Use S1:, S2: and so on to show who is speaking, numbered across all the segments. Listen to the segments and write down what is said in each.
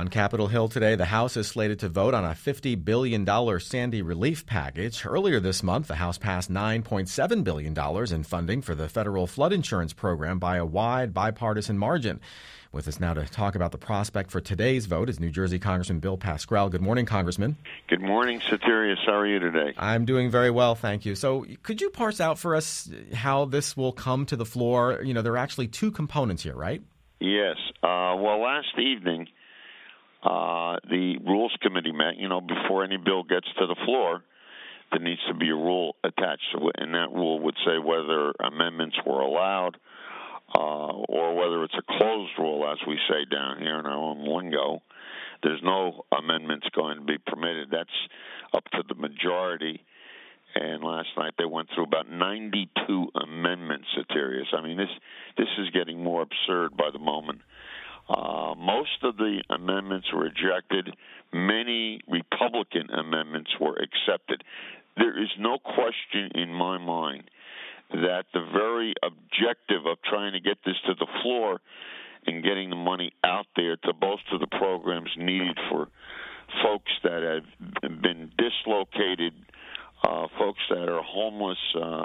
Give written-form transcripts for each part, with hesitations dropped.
S1: On Capitol Hill today, the House is slated to vote on a $50 billion Sandy relief package. Earlier this month, the House passed $9.7 billion in funding for the federal flood insurance program by a wide bipartisan margin. With us now to talk about the prospect for today's vote is New Jersey Congressman Bill Pascrell. Good morning, Congressman.
S2: Good morning, Satirius. How are you today?
S1: I'm doing very well, thank you. So could you parse out for us how this will come to the floor? You know, there are actually two components here, right?
S2: Yes. Well, last evening, the Rules Committee met. You know, before any bill gets to the floor, there needs to be a rule attached to it, and that rule would say whether amendments were allowed or whether it's a closed rule, as we say down here in our own lingo. There's no amendments going to be permitted. That's up to the majority. And last night they went through about 92 amendments, Satirius. I mean, this is getting more absurd by the moment. Most of the amendments were rejected. Many Republican amendments were accepted. There is no question in my mind that the very objective of trying to get this to the floor and getting the money out there to bolster the programs needed for folks that have been dislocated, folks that are homeless,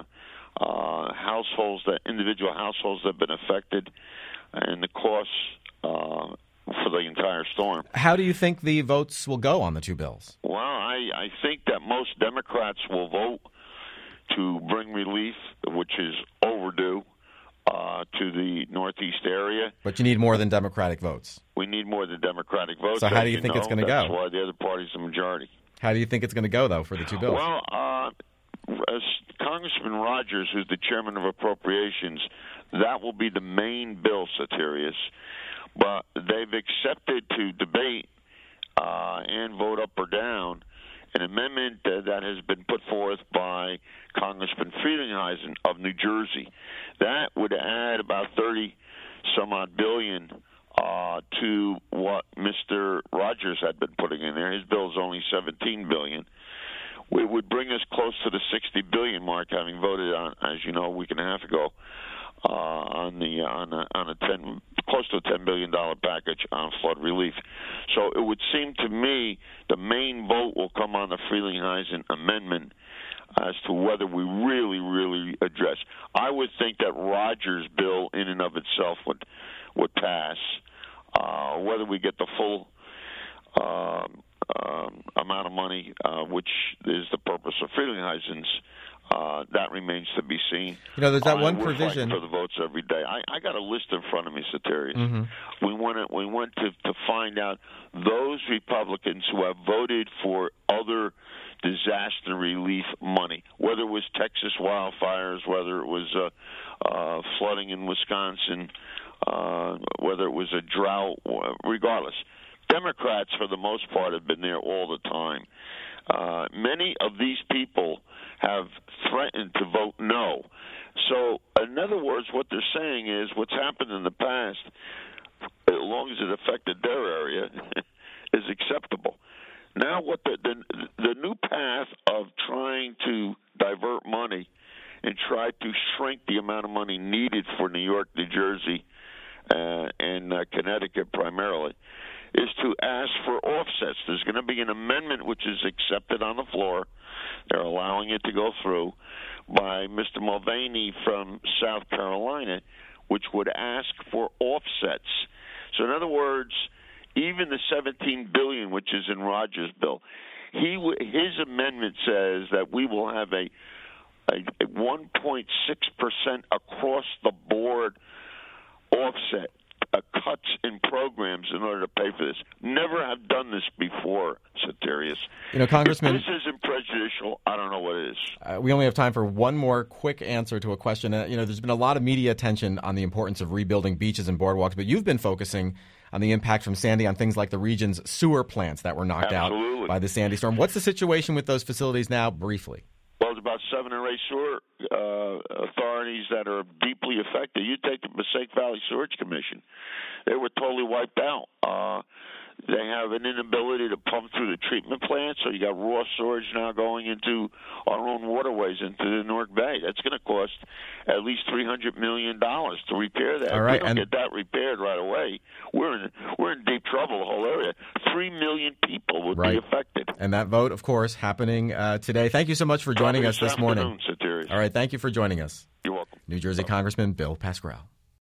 S2: individual households that have been affected, and the costs for the entire storm.
S1: How do you think the votes will go on the two bills?
S2: Well, I think that most Democrats will vote to bring relief, which is overdue, to the Northeast area.
S1: But you need more than Democratic votes.
S2: We need more than Democratic votes.
S1: So how do you think it's going to go?
S2: That's why the other party's the majority.
S1: How do you think it's going to go, though, for the two bills?
S2: Well, as Congressman Rogers, who's the chairman of Appropriations, that will be the main bill, Satirius. But they've accepted to debate and vote up or down an amendment that has been put forth by Congressman Frelinghuysen of New Jersey. That would add about 30-some-odd billion to what Mr. Rogers had been putting in there. His bill is only $17 billion. It would bring us close to the $60 billion mark, having voted on, as you know, a week and a half ago, close to a $10 billion package on flood relief. So it would seem to me the main vote will come on the Frelinghuysen amendment as to whether we really address. I would think that Rogers' bill in and of itself would pass. Whether we get the full amount of money, which is the purpose of Frelinghuysen's, that remains to be seen.
S1: You know, there's that one provision
S2: for the votes every day. I got a list in front of me, Satirius.
S1: Mm-hmm.
S2: We went to find out those Republicans who have voted for other disaster relief money, whether it was Texas wildfires, whether it was flooding in Wisconsin, whether it was a drought, regardless. Democrats, for the most part, have been there all the time. Many of these people have threatened to vote no. So, in other words, what they're saying is what's happened in the past, as long as it affected their area, is acceptable. Now, what the new path of trying to divert money and try to shrink the amount of money needed for New York, New Jersey, and Connecticut primarily, is to ask for offsets. There's going to be an amendment which is accepted on the floor. They're allowing it to go through by Mr. Mulvaney from South Carolina, which would ask for offsets. So in other words, even the $17 billion, which is in Rogers' bill, his amendment says that we will have a 1.6% across the board offset. Cuts in programs in order to pay for this. Never have done this before, Satirius.
S1: You know, Congressman,
S2: if this isn't prejudicial, I don't know what is.
S1: We only have time for one more quick answer to a question. You know, there's been a lot of media attention on the importance of rebuilding beaches and boardwalks, but you've been focusing on the impact from Sandy on things like the region's sewer plants that were knocked out by the Sandy storm. What's the situation with those facilities now, briefly?
S2: Well, there's about 7 or 8 sewer authorities that are deeply affected. You take the Passaic Valley Sewerage Commission. They were totally wiped out. They have an inability to pump through the treatment plant, so you got raw sewage now going into our own waterways into the Newark Bay. That's going to cost at least $300 million to repair that.
S1: All right,
S2: if we don't get that repaired right away, we're in deep trouble, the whole area. 3 million people would be affected.
S1: And that vote, of course, happening today. Thank you so much for joining us this morning.
S2: Soterios.
S1: All right, thank you for joining us.
S2: You're welcome.
S1: New Jersey Congressman Bill Pascrell.